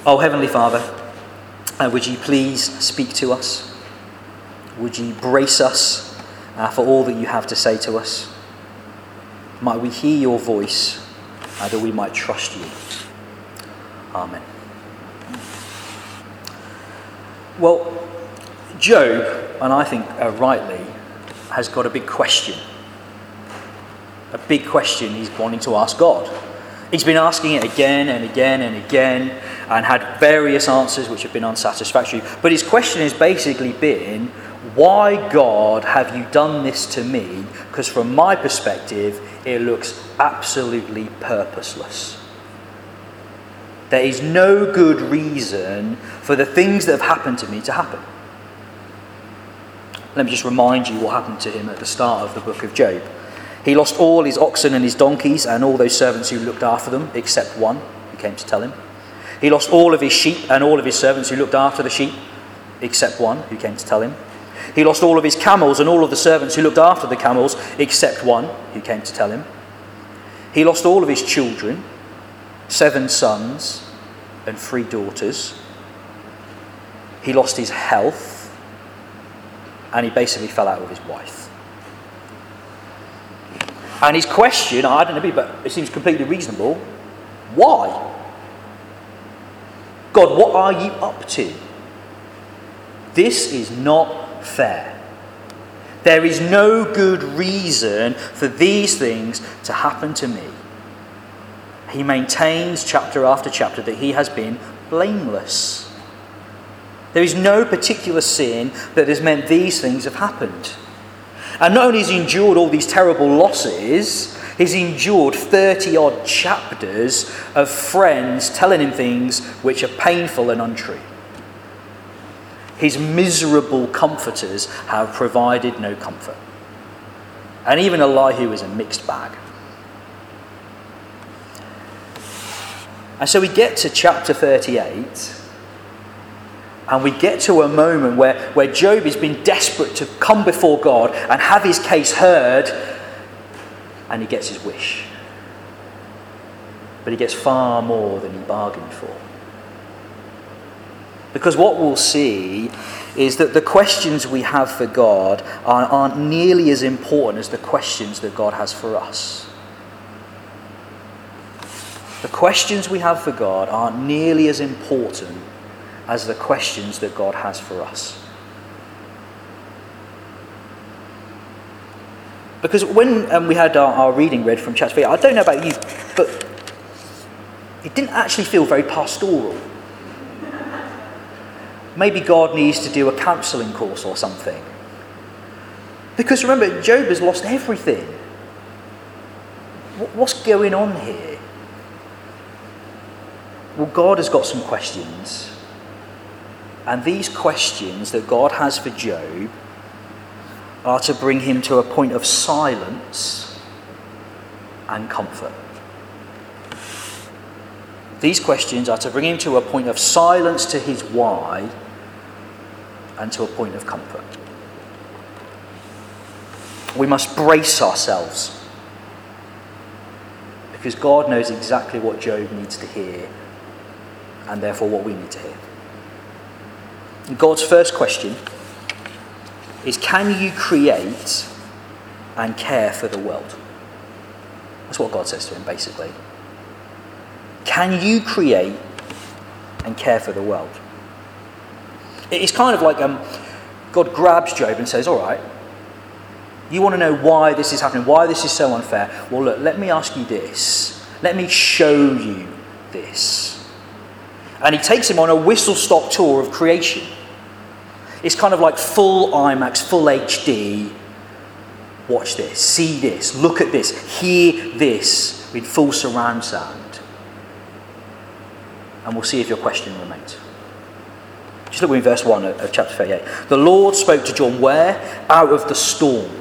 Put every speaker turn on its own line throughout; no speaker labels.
Oh, Heavenly Father, would you please speak to us? Would you brace us for all that you have to say to us? Might we hear your voice, that we might trust you. Amen. Well, Job, and I think rightly, has got a big question. A big question he's wanting to ask God. He's been asking it again and again and again and had various answers which have been unsatisfactory. But his question has basically been, why, God, have you done this to me? Because from my perspective, it looks absolutely purposeless. There is no good reason for the things that have happened to me to happen. Let me just remind you what happened to him at the start of the book of Job. He lost all his oxen and his donkeys and all those servants who looked after them, except one who came to tell him. He lost all of his sheep and all of his servants who looked after the sheep, except one who came to tell him. He lost all of his camels and all of the servants who looked after the camels, except one who came to tell him. He lost all of his children, 7 sons and 3 daughters. He lost his health, and he basically fell out with his wife. And his question, I don't know, but it seems completely reasonable. Why? God, what are you up to? This is not fair. There is no good reason for these things to happen to me. He maintains chapter after chapter that he has been blameless. There is no particular sin that has meant these things have happened. And not only has he endured all these terrible losses, he's endured 30-odd chapters of friends telling him things which are painful and untrue. His miserable comforters have provided no comfort. And even Elihu is a mixed bag. And so we get to chapter 38, and we get to a moment where Job has been desperate to come before God and have his case heard, and he gets his wish. But he gets far more than he bargained for. Because what we'll see is that the questions we have for God aren't nearly as important as the questions that God has for us. The questions we have for God aren't nearly as important as the questions that God has for us. Because when we had our reading read from chapter 3, I don't know about you, but it didn't actually feel very pastoral. Maybe God needs to do a counselling course or something. Because remember, Job has lost everything. What's going on here? Well, God has got some questions. And these questions that God has for Job are to bring him to a point of silence and comfort. These questions are to bring him to a point of silence to his why and to a point of comfort. We must brace ourselves because God knows exactly what Job needs to hear and therefore what we need to hear. God's first question is, can you create and care for the world? That's what God says to him, basically. Can you create and care for the world? It's kind of like God grabs Job and says, all right, you want to know why this is happening, why this is so unfair? Well, look, let me ask you this. Let me show you this. And he takes him on a whistle-stop tour of creation. It's kind of like full IMAX, full HD. Watch this, see this, look at this, hear this with full surround sound. And we'll see if your question remains. Just look in verse 1 of chapter 38. The Lord spoke to John where? Out of the storm.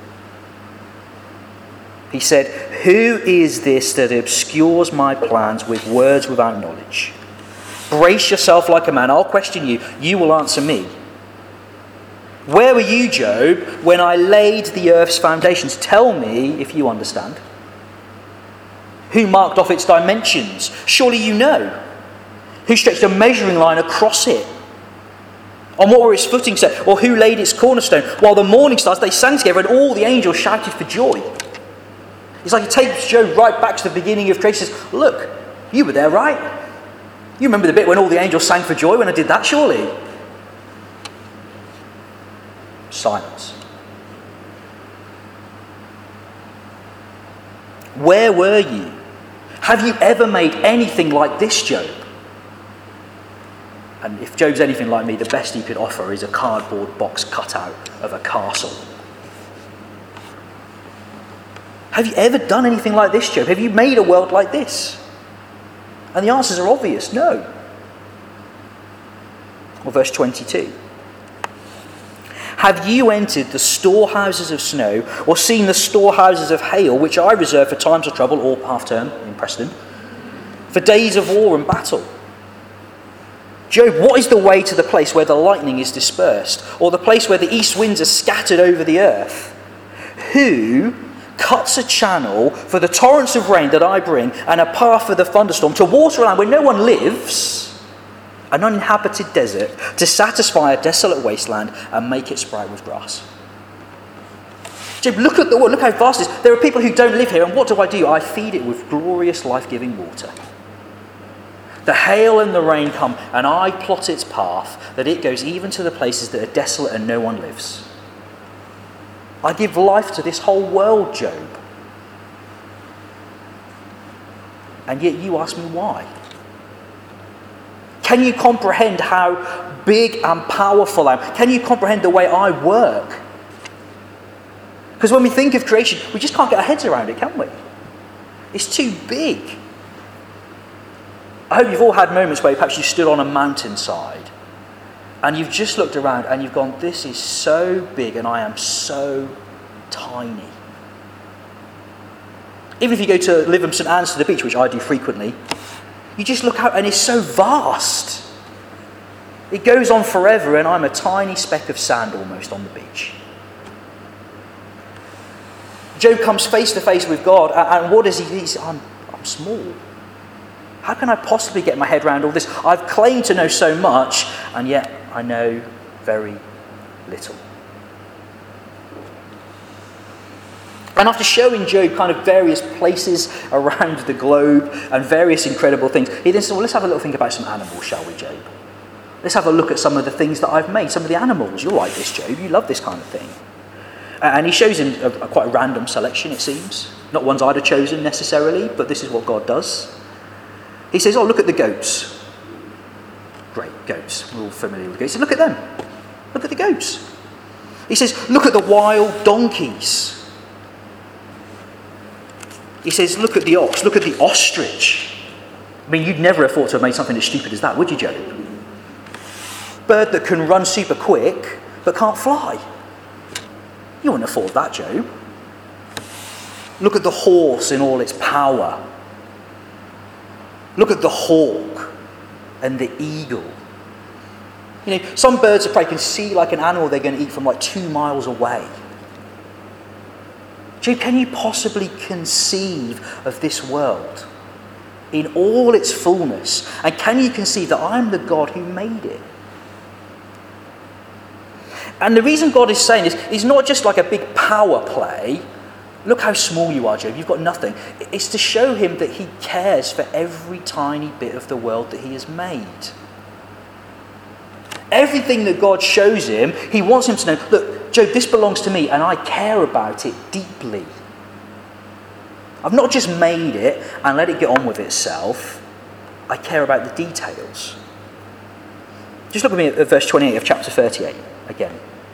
He said, who is this that obscures my plans with words without knowledge? Brace yourself like a man. I'll question you. You will answer me. Where were you, Job, when I laid the earth's foundations? Tell me if you understand. Who marked off its dimensions? Surely you know. Who stretched a measuring line across it? On what were its footing set? Or who laid its cornerstone? While the morning stars, they sang together, and all the angels shouted for joy. It's like it takes Job right back to the beginning of creation. Says, look, you were there, right? You remember the bit when all the angels sang for joy when I did that, surely? Silence. Where were you? Have you ever made anything like this, Job? And if Job's anything like me, the best he could offer is a cardboard box cutout of a castle. Have you ever done anything like this, Job? Have you made a world like this? And the answers are obvious, no. Or verse 22. Have you entered the storehouses of snow, or seen the storehouses of hail, which I reserve for times of trouble, or half-term in Preston, for days of war and battle? Job, what is the way to the place where the lightning is dispersed, or the place where the east winds are scattered over the earth? Who cuts a channel for the torrents of rain that I bring, and a path for the thunderstorm, to water a land where no one lives, an uninhabited desert, to satisfy a desolate wasteland and make it sprout with grass? Job, look at the world, look how vast it is. There are people who don't live here, and what do? I feed it with glorious life-giving water. The hail and the rain come, and I plot its path, that it goes even to the places that are desolate and no one lives. I give life to this whole world, Job. And yet you ask me why. Can you comprehend how big and powerful I am? Can you comprehend the way I work? Because when we think of creation, we just can't get our heads around it, can we? It's too big. I hope you've all had moments where perhaps you stood on a mountainside and you've just looked around and you've gone, this is so big and I am so tiny. Even if you go to Lytham St Anne's to the beach, which I do frequently, you just look out and it's so vast. It goes on forever and I'm a tiny speck of sand almost on the beach. Job comes face to face with God, and what does he say? I'm small. How can I possibly get my head around all this? I've claimed to know so much, and yet I know very little. And after showing Job kind of various places around the globe and various incredible things, he then said, well, let's have a little think about some animals, shall we, Job? Let's have a look at some of the things that I've made, some of the animals. You'll like this, Job. You love this kind of thing. And he shows him quite a random selection, it seems. Not ones I'd have chosen necessarily, but this is what God does. He says, oh, look at the goats. Great, goats. We're all familiar with goats. He says, look at them. Look at the goats. He says, look at the wild donkeys. He says, look at the ox. Look at the ostrich. I mean, you'd never have thought to have made something as stupid as that, would you, Job? Bird that can run super quick, but can't fly. You wouldn't afford that, Job. Look at the horse in all its power. Look at the hawk and the eagle. You know, some birds of prey can see like an animal they're going to eat from like 2 miles away. Job, can you possibly conceive of this world in all its fullness? And can you conceive that I'm the God who made it? And the reason God is saying this is not just like a big power play. Look how small you are, Job. You've got nothing. It's to show him that he cares for every tiny bit of the world that he has made. Everything that God shows him, he wants him to know, look, Job, this belongs to me and I care about it deeply. I've not just made it and let it get on with itself. I care about the details. Just look with me at verse 28 of chapter 38 again.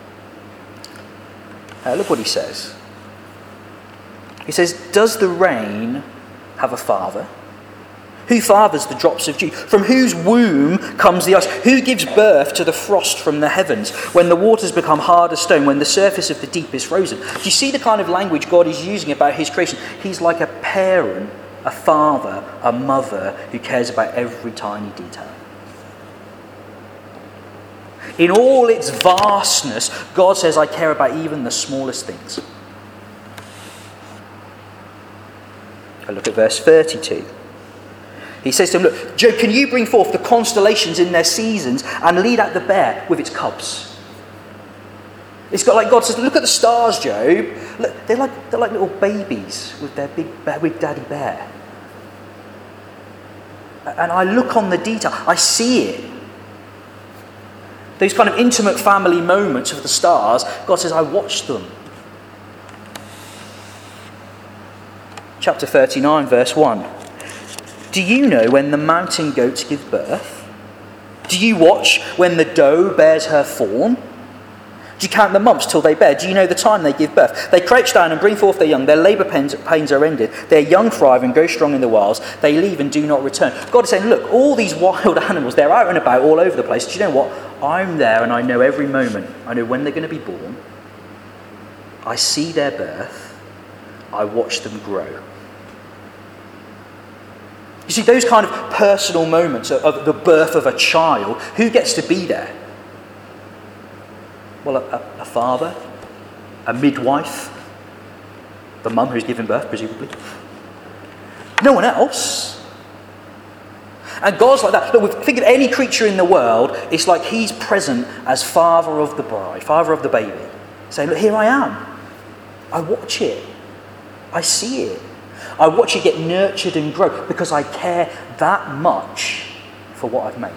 Look what he says. He says, does the rain have a father? Who fathers the drops of dew? From whose womb comes the ice? Who gives birth to the frost from the heavens? When the waters become hard as stone, when the surface of the deep is frozen. Do you see the kind of language God is using about his creation? He's like a parent, a father, a mother who cares about every tiny detail. In all its vastness, God says, I care about even the smallest things. I look at verse 32. He says to him, look, Job, can you bring forth the constellations in their seasons and lead out the bear with its cubs? It's got like God says, look at the stars, Job. Look, they're like little babies with their big daddy bear. And I look on the detail, I see it. Those kind of intimate family moments of the stars, God says, I watch them. Chapter 39, verse 1. Do you know when the mountain goats give birth? Do you watch when the doe bears her fawn? Do you count the months till they bear? Do you know the time they give birth? They crouch down and bring forth their young. Their labour pains are ended. Their young thrive and go strong in the wilds. They leave and do not return. God is saying, look, all these wild animals, they're out and about all over the place. Do you know what? I'm there and I know every moment. I know when they're going to be born. I see their birth. I watch them grow. You see, those kind of personal moments of the birth of a child, who gets to be there? Well, a father, a midwife, the mum who's giving birth, presumably. No one else. And God's like that. Look, think of any creature in the world, it's like he's present as father of the bride, father of the baby. Saying, look, here I am. I watch it. I see it. I watch it get nurtured and grow because I care that much for what I've made.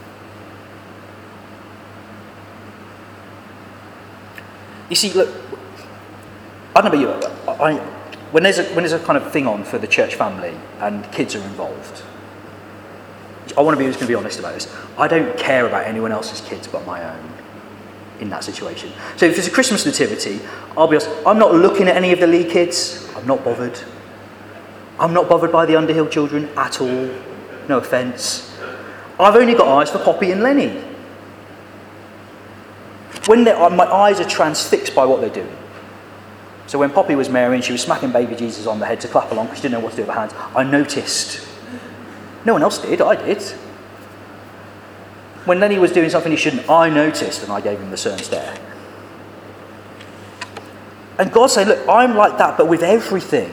You see, look, I don't know about you, when there's a kind of thing on for the church family and kids are involved, I want to be just going to be honest about this. I don't care about anyone else's kids but my own in that situation. So if it's a Christmas nativity, I'll be honest, I'm not looking at any of the Lee kids. I'm not bothered. I'm not bothered by the Underhill children at all. No offence. I've only got eyes for Poppy and Lenny. My eyes are transfixed by what they're doing. So when Poppy was Mary and she was smacking baby Jesus on the head to clap along because she didn't know what to do with her hands, I noticed. No one else did, I did. When Lenny was doing something he shouldn't, I noticed and I gave him the stern stare. And God said, look, I'm like that, but with everything.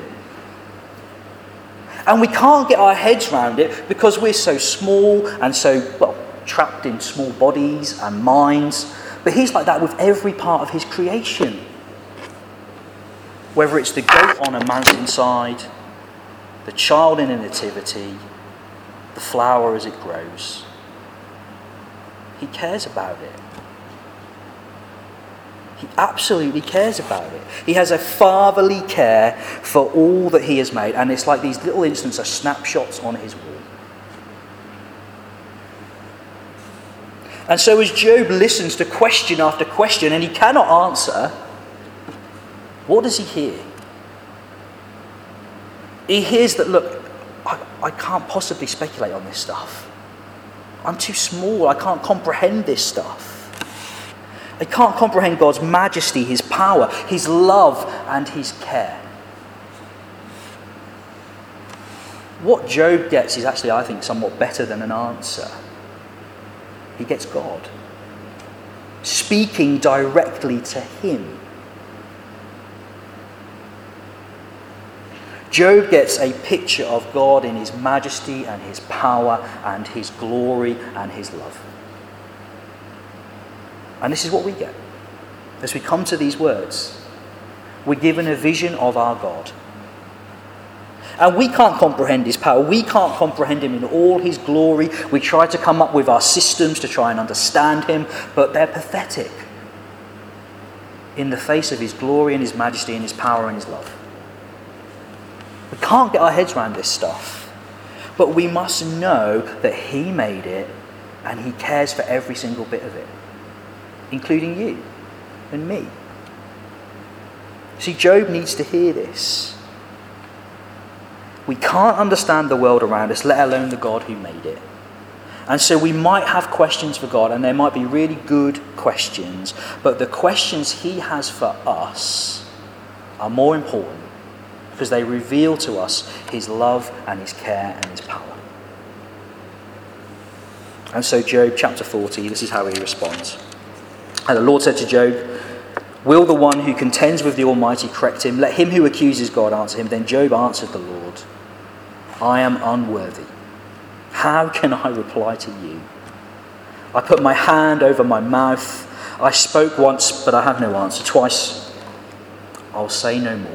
And we can't get our heads around it because we're so small and so, trapped in small bodies and minds. But he's like that with every part of his creation. Whether it's the goat on a mountainside, the child in a nativity, the flower as it grows. He cares about it. He absolutely cares about it. He has a fatherly care for all that he has made. And it's like these little instants are snapshots on his wall. And so as Job listens to question after question and he cannot answer, what does he hear? He hears that, look, I can't possibly speculate on this stuff. I'm too small. I can't comprehend this stuff. I can't comprehend God's majesty, his power, his love, and his care. What Job gets is actually, I think, somewhat better than an answer. He gets God speaking directly to him. Job gets a picture of God in his majesty and his power and his glory and his love. And this is what we get. As we come to these words, we're given a vision of our God. And we can't comprehend his power. We can't comprehend him in all his glory. We try to come up with our systems to try and understand him, but they're pathetic in the face of his glory and his majesty and his power and his love. We can't get our heads around this stuff, but we must know that he made it and he cares for every single bit of it, including you and me. See, Job needs to hear this. We can't understand the world around us, let alone the God who made it. And so we might have questions for God, and they might be really good questions, but the questions he has for us are more important because they reveal to us his love and his care and his power. And so Job chapter 40, this is how he responds. And the Lord said to Job, will the one who contends with the Almighty correct him? Let him who accuses God answer him. Then Job answered the Lord, I am unworthy. How can I reply to you? I put my hand over my mouth. I spoke once, but I have no answer. Twice, I'll say no more.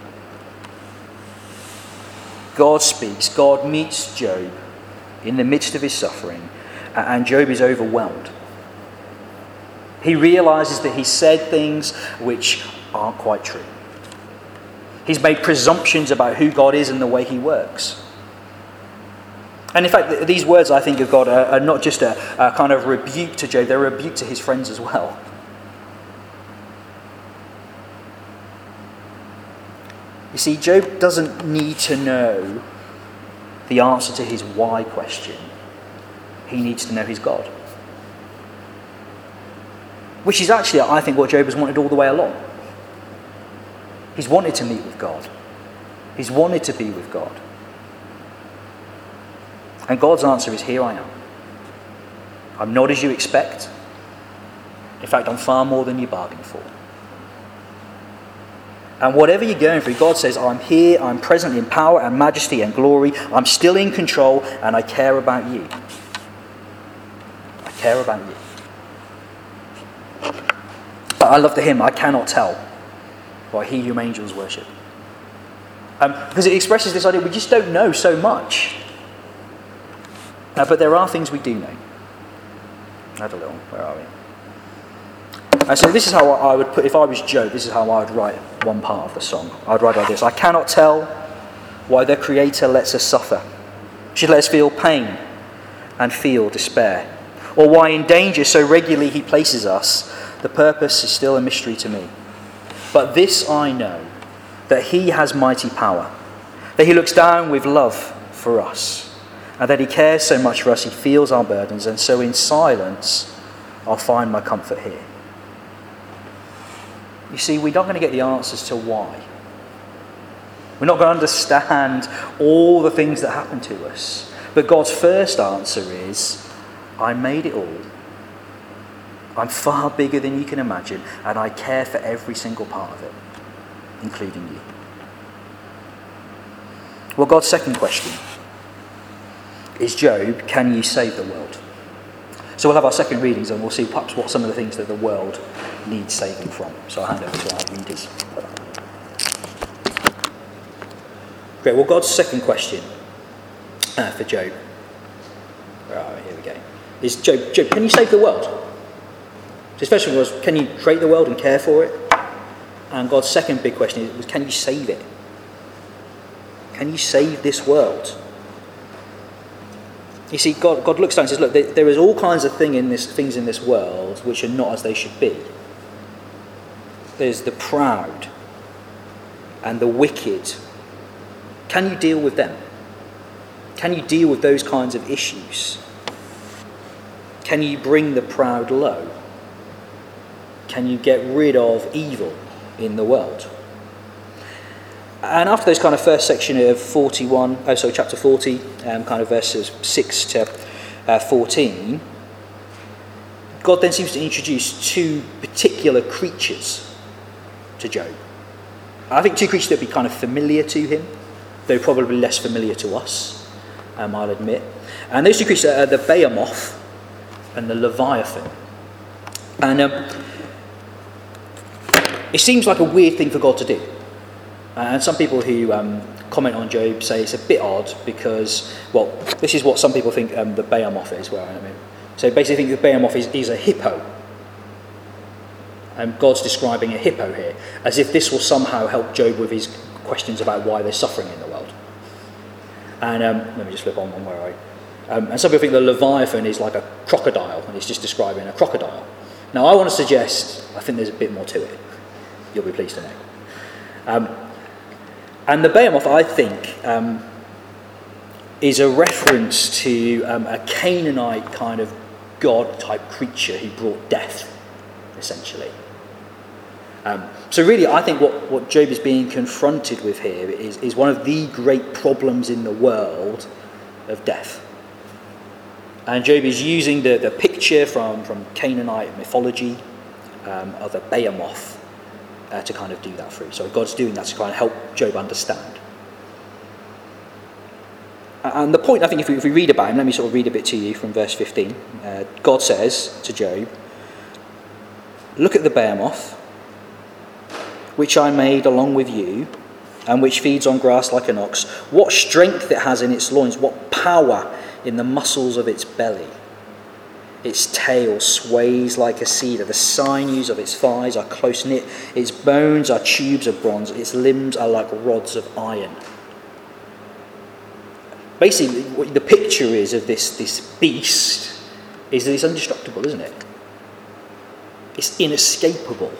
God speaks. God meets Job in the midst of his suffering, and Job is overwhelmed. He realizes that he said things which aren't quite true. He's made presumptions about who God is and the way he works. And in fact, these words, I think, of God are not just a kind of rebuke to Job, they're a rebuke to his friends as well. You see, Job doesn't need to know the answer to his why question. He needs to know his God. Which is actually, I think, what Job has wanted all the way along. He's wanted to meet with God. He's wanted to be with God. And God's answer is, here I am. I'm not as you expect. In fact, I'm far more than you bargained for. And whatever you're going through, God says, I'm here, I'm present in power and majesty and glory. I'm still in control, and I care about you. I care about you. But I love the hymn, I cannot tell by he whom angels worship. Because it expresses this idea, we just don't know so much. But there are things we do know. Add a little, where are we? And so this is how I would put, if I was Job, this is how I would write one part of the song. I'd write like this: I cannot tell why the Creator lets us suffer, should let us feel pain and feel despair, or why in danger so regularly he places us. The purpose is still a mystery to me. But this I know, that he has mighty power, that he looks down with love for us, and that he cares so much for us, he feels our burdens, and so in silence I'll find my comfort here. You see, we're not going to get the answers to why. We're not going to understand all the things that happen to us. But God's first answer is, I made it all. I'm far bigger than you can imagine, and I care for every single part of it, including you. Well, God's second question is, Job, can you save the world? So we'll have our second readings and we'll see perhaps what some of the things that the world needs saving from. So I'll hand over to our readers. Great, well, God's second question for Job, where are we? Here we go, is Job, can you save the world? So his first one was, can you create the world and care for it? And God's second big question was, can you save it? Can you save this world? You see, God looks down and says, look, there is all kinds of things in this world which are not as they should be. There's the proud and the wicked. Can you deal with them? Can you deal with those kinds of issues? Can you bring the proud low? Can you get rid of evil in the world? And after this kind of first section of chapter 40, kind of verses 6 to 14, God then seems to introduce two particular creatures to Job. I think two creatures that would be kind of familiar to him, though probably less familiar to us, I'll admit. And those two creatures are the Behemoth and the Leviathan. And it seems like a weird thing for God to do. And some people who comment on Job say it's a bit odd because, well, this is what some people think the Behemoth is. So basically think the Behemoth is a hippo. And God's describing a hippo here, as if this will somehow help Job with his questions about why there's suffering in the world. And let me just flip on where and some people think the Leviathan is like a crocodile, and it's just describing a crocodile. Now, I want to suggest, I think there's a bit more to it. You'll be pleased to know. And the Behemoth, I think, is a reference to a Canaanite kind of god-type creature who brought death, essentially. So really, I think what Job is being confronted with here is one of the great problems in the world of death. And Job is using the picture from Canaanite mythology of a Behemoth to kind of do that through. So God's doing that to kind of help Job understand. And the point, I think, if we read about him, let me sort of read a bit to you from verse 15. God says to Job, "Look at the behemoth, which I made along with you, and which feeds on grass like an ox. What strength it has in its loins, what power in the muscles of its belly. Its tail sways like a cedar. The sinews of its thighs are close knit. Its bones are tubes of bronze. Its limbs are like rods of iron." Basically, what the picture is of this beast is that it's indestructible, isn't it? It's inescapable.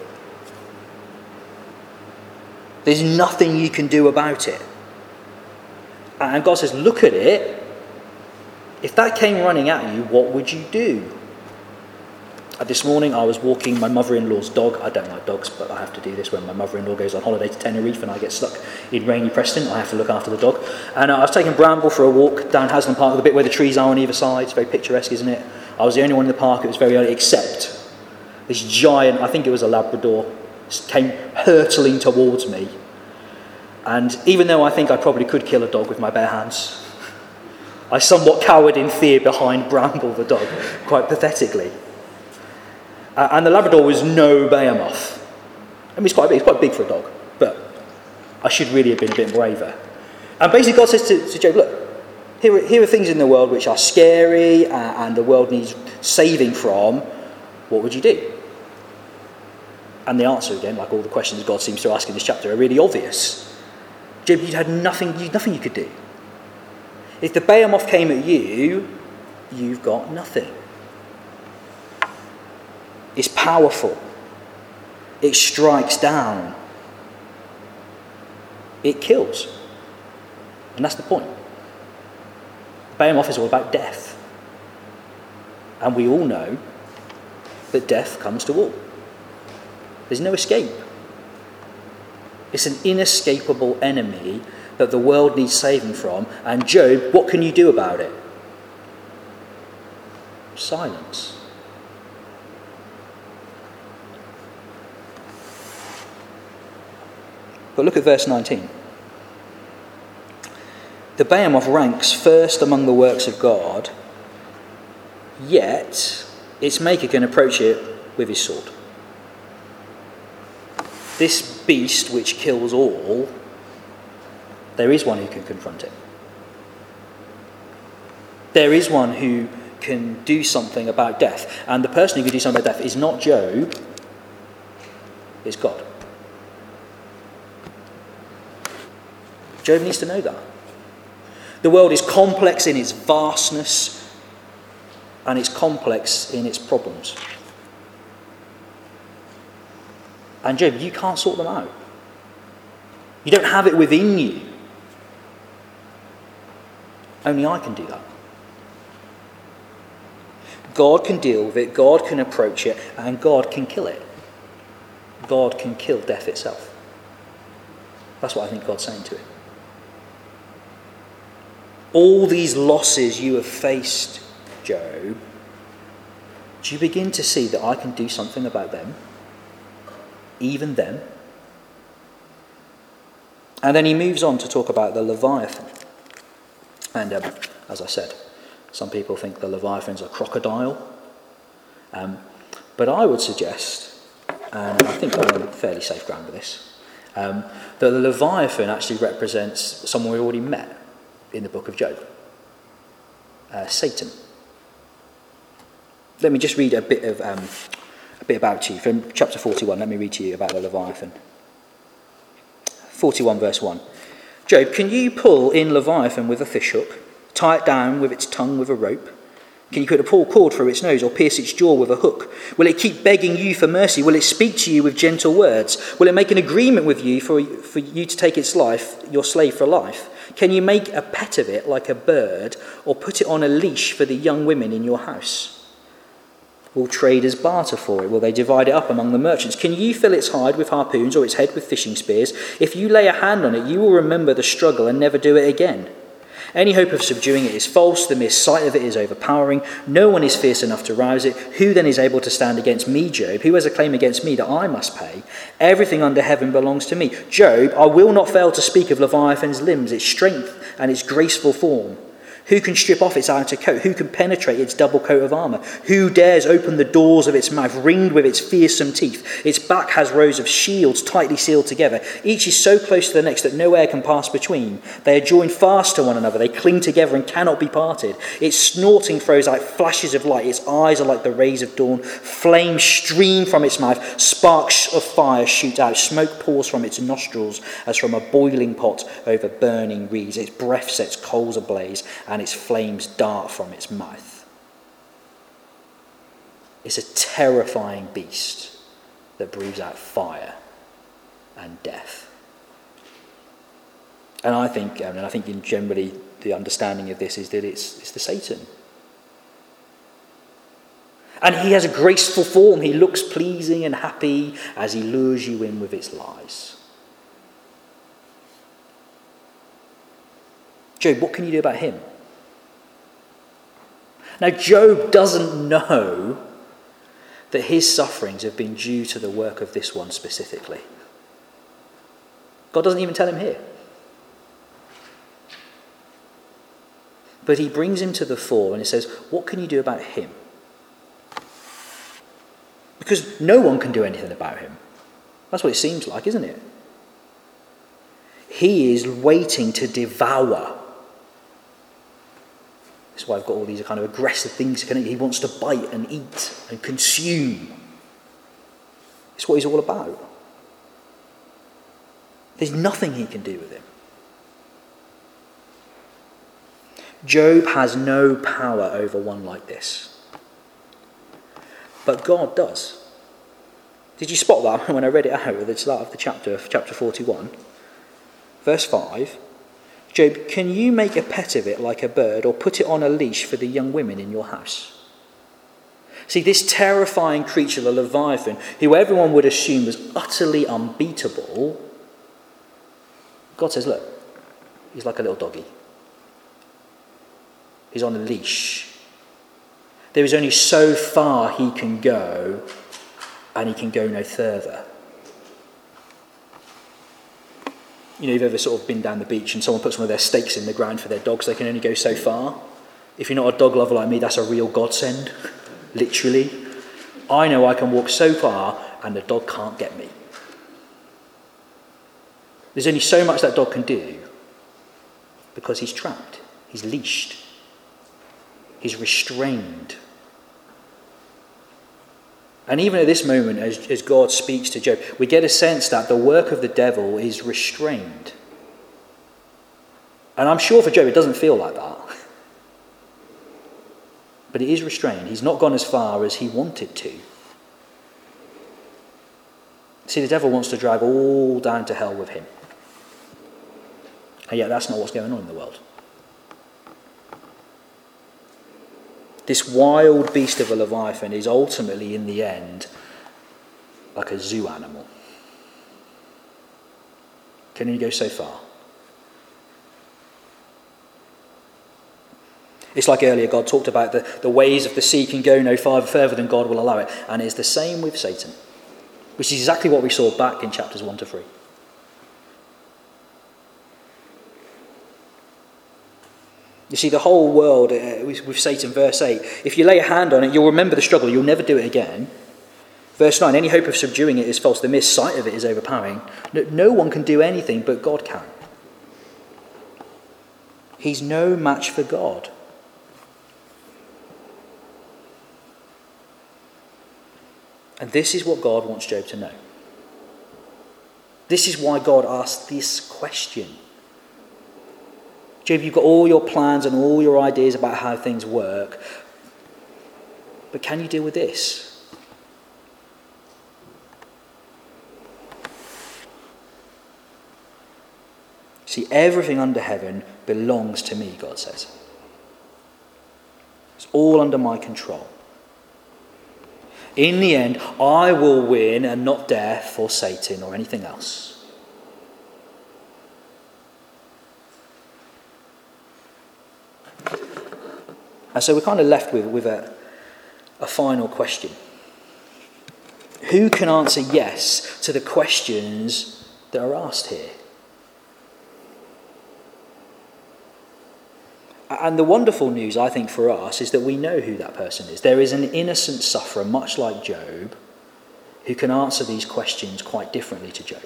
There's nothing you can do about it. And God says, look at it. If that came running at you, what would you do? This morning I was walking my mother-in-law's dog. I don't like dogs, but I have to do this when my mother-in-law goes on holiday to Tenerife and I get stuck in rainy Preston. I have to look after the dog. And I was taking Bramble for a walk down Haslam Park, the bit where the trees are on either side. It's very picturesque, isn't it? I was the only one in the park. It was very early, except this giant, I think it was a Labrador, came hurtling towards me. And even though I think I probably could kill a dog with my bare hands, I somewhat cowered in fear behind Bramble the dog, quite pathetically. And the Labrador was no behemoth. I mean, it's quite big for a dog, but I should really have been a bit braver. And basically God says to Job, look, here are things in the world which are scary and the world needs saving from. What would you do? And the answer, again, like all the questions God seems to ask in this chapter, are really obvious. Job, you had nothing you could do. If the behemoth came at you, you've got nothing. It's powerful. It strikes down. It kills. And that's the point. Behemoth is all about death. And we all know that death comes to all. There's no escape. It's an inescapable enemy that the world needs saving from. And Job, what can you do about it? Silence. But look at verse 19. The behemoth ranks first among the works of God, yet its maker can approach it with his sword. This beast which kills all, there is one who can confront it. There is one who can do something about death. And the person who can do something about death is not Job, it's God. Job needs to know that. The world is complex in its vastness and it's complex in its problems. And Job, you can't sort them out. You don't have it within you. Only I can do that. God can deal with it, God can approach it, and God can kill it. God can kill death itself. That's what I think God's saying to it. All these losses you have faced, Job, do you begin to see that I can do something about them? Even them? And then he moves on to talk about the Leviathan. And as I said, some people think the Leviathan's a crocodile. But I would suggest, and I think I'm on fairly safe ground with this, that the Leviathan actually represents someone we already met in the book of Job. Satan. Let me just read a bit about you. From chapter 41, let me read to you about the Leviathan. 41 verse 1. Job, can you pull in Leviathan with a fishhook, tie it down with its tongue with a rope? Can you put a cord through its nose or pierce its jaw with a hook? Will it keep begging you for mercy? Will it speak to you with gentle words? Will it make an agreement with you for you to take its life, your slave for life? Can you make a pet of it like a bird or put it on a leash for the young women in your house? Will traders barter for it? Will they divide it up among the merchants? Can you fill its hide with harpoons or its head with fishing spears? If you lay a hand on it, you will remember the struggle and never do it again. Any hope of subduing it is false. The mere sight of it is overpowering. No one is fierce enough to rouse it. Who then is able to stand against me, Job? Who has a claim against me that I must pay? Everything under heaven belongs to me. Job, I will not fail to speak of Leviathan's limbs, its strength and its graceful form. Who can strip off its outer coat? Who can penetrate its double coat of armour? Who dares open the doors of its mouth, ringed with its fearsome teeth? Its back has rows of shields tightly sealed together. Each is so close to the next that no air can pass between. They are joined fast to one another. They cling together and cannot be parted. Its snorting throws out flashes of light. Its eyes are like the rays of dawn. Flames stream from its mouth. Sparks of fire shoot out. Smoke pours from its nostrils as from a boiling pot over burning reeds. Its breath sets coals ablaze, and its flames dart from its mouth. It's a terrifying beast that breathes out fire and death. And I think in generally the understanding of this is that it's the Satan. And he has a graceful form. He looks pleasing and happy as he lures you in with its lies. Job, what can you do about him? Now, Job doesn't know that his sufferings have been due to the work of this one specifically. God doesn't even tell him here. But he brings him to the fore and he says, what can you do about him? Because no one can do anything about him. That's what it seems like, isn't it? He is waiting to devour. That's why I've got all these kind of aggressive things. He wants to bite and eat and consume. It's what he's all about. There's nothing he can do with him. Job has no power over one like this. But God does. Did you spot that when I read it out at the start of the chapter 41? Verse 5. Job, can you make a pet of it like a bird or put it on a leash for the young women in your house? See, this terrifying creature, the Leviathan, who everyone would assume was utterly unbeatable, God says, look, he's like a little doggy. He's on a leash. There is only so far he can go, and he can go no further. You know, you've ever sort of been down the beach and someone puts one of their stakes in the ground for their dogs, they can only go so far. If you're not a dog lover like me, that's a real godsend, literally. I know I can walk so far and the dog can't get me. There's only so much that dog can do because he's trapped, he's leashed, he's restrained. And even at this moment, as God speaks to Job, we get a sense that the work of the devil is restrained. And I'm sure for Job it doesn't feel like that. But it is restrained. He's not gone as far as he wanted to. See, the devil wants to drive all down to hell with him. And yet that's not what's going on in the world. This wild beast of a Leviathan is ultimately, in the end, like a zoo animal. Can only go so far. It's like earlier God talked about the ways of the sea can go no further than God will allow it. And it's the same with Satan, which is exactly what we saw back in chapters 1 to 3. You see, the whole world, with Satan, verse 8, if you lay a hand on it, you'll remember the struggle, you'll never do it again. Verse 9, any hope of subduing it is false, the mere sight of it is overpowering. No one can do anything, but God can. He's no match for God. And this is what God wants Job to know. This is why God asked this question. Job, you've got all your plans and all your ideas about how things work, but can you deal with this? See, everything under heaven belongs to me, God says. It's all under my control. In the end, I will win, and not death or Satan or anything else. And so we're kind of left with a final question. Who can answer yes to the questions that are asked here? And the wonderful news, I think, for us is that we know who that person is. There is an innocent sufferer, much like Job, who can answer these questions quite differently to Job.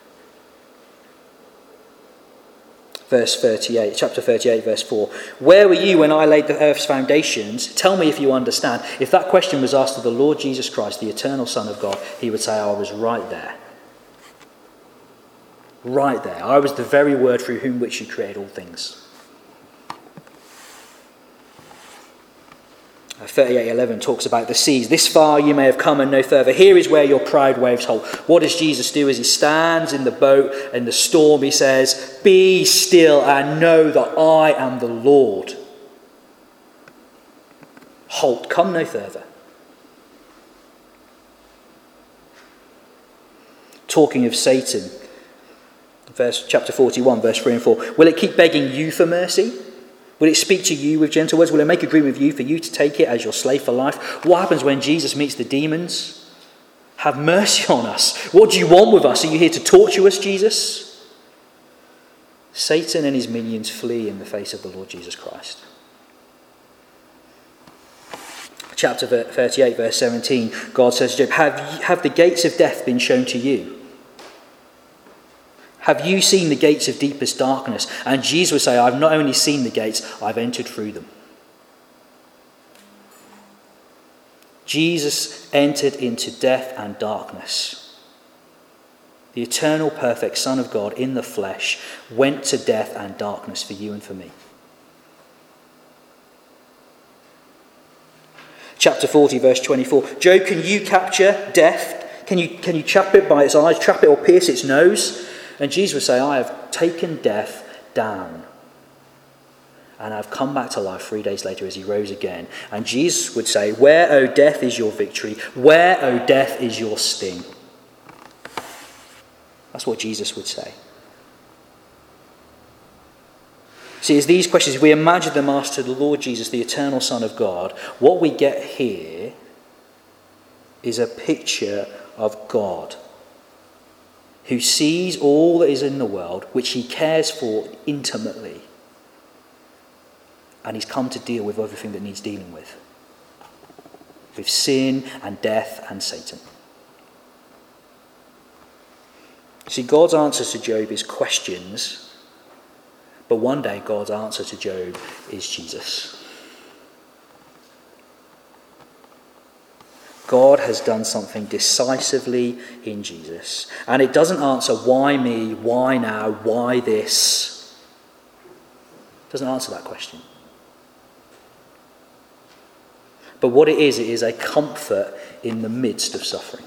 Verse 38, chapter 38, verse 4. Where were you when I laid the earth's foundations? Tell me if you understand. If that question was asked of the Lord Jesus Christ, the eternal Son of God, he would say, I was right there. Right there. I was the very word through whom which you created all things. 38:11 talks about the seas. This far you may have come and no further. Here is where your proud waves hold. What does Jesus do as he stands in the boat in the storm? He says, be still and know that I am the Lord. Halt, come no further. Talking of Satan, chapter 41, verse 3 and 4. Will it keep begging you for mercy? Will it speak to you with gentle words? Will it make agreement with you for you to take it as your slave for life? What happens when Jesus meets the demons? Have mercy on us. What do you want with us? Are you here to torture us, Jesus? Satan and his minions flee in the face of the Lord Jesus Christ. Chapter 38, verse 17, God says to Job, have the gates of death been shown to you? Have you seen the gates of deepest darkness? And Jesus would say, I've not only seen the gates, I've entered through them. Jesus entered into death and darkness. The eternal, perfect Son of God in the flesh went to death and darkness for you and for me. Chapter 40, verse 24. Job, can you capture death? Can you trap it by its eyes, trap it or pierce its nose? And Jesus would say, I have taken death down. And I've come back to life 3 days later as he rose again. And Jesus would say, where, O death, is your victory? Where, O death, is your sting? That's what Jesus would say. See, as these questions, if we imagine them asked to the Lord Jesus, the eternal Son of God, what we get here is a picture of God, who sees all that is in the world, which he cares for intimately. And he's come to deal with everything that needs dealing with sin and death and Satan. See, God's answers to Job is questions, but one day God's answer to Job is Jesus. God has done something decisively in Jesus. And it doesn't answer why me, why now, why this. It doesn't answer that question. But what it is a comfort in the midst of suffering.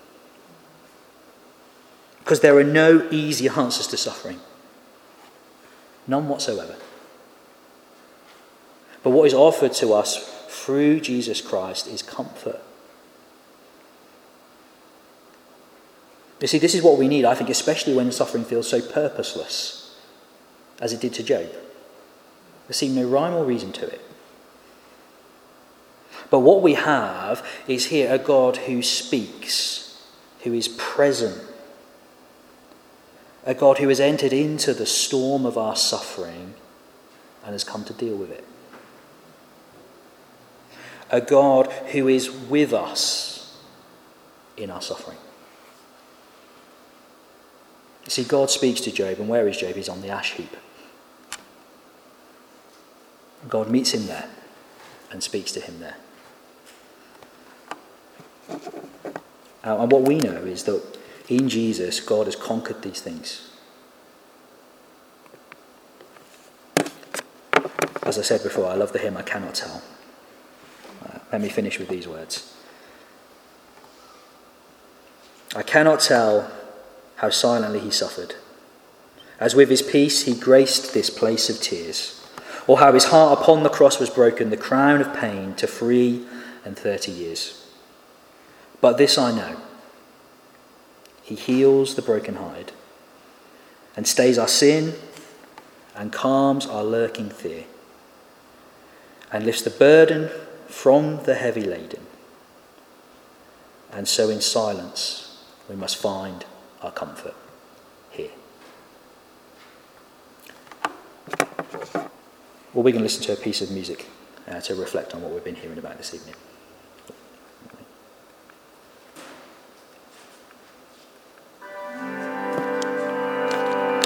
Because there are no easy answers to suffering. None whatsoever. But what is offered to us through Jesus Christ is comfort. You see, this is what we need, I think, especially when suffering feels so purposeless, as it did to Job. There seemed no rhyme or reason to it. But what we have is here a God who speaks, who is present, a God who has entered into the storm of our suffering and has come to deal with it. A God who is with us in our suffering. You see, God speaks to Job, and where is Job? He's on the ash heap. God meets him there and speaks to him there. And what we know is that in Jesus, God has conquered these things. As I said before, I love the hymn, I Cannot Tell. Let me finish with these words. I cannot tell how silently he suffered, as with his peace he graced this place of tears, or how his heart upon the cross was broken, the crown of pain to 33 years. But this I know, he heals the brokenhearted, and stays our sin, and calms our lurking fear, and lifts the burden from the heavy laden. And so in silence we must find our comfort here. Well, we're going to listen to a piece of music to reflect on what we've been hearing about this evening.